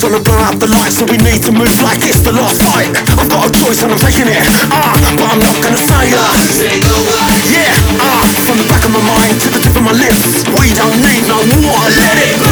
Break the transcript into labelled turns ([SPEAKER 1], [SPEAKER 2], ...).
[SPEAKER 1] Gonna blow out the lights, so we need to move like it's the last fight. I've got a choice and I'm taking it, but I'm not gonna say yeah, from the back of my mind to the tip of my lips, we don't need no water, let it go.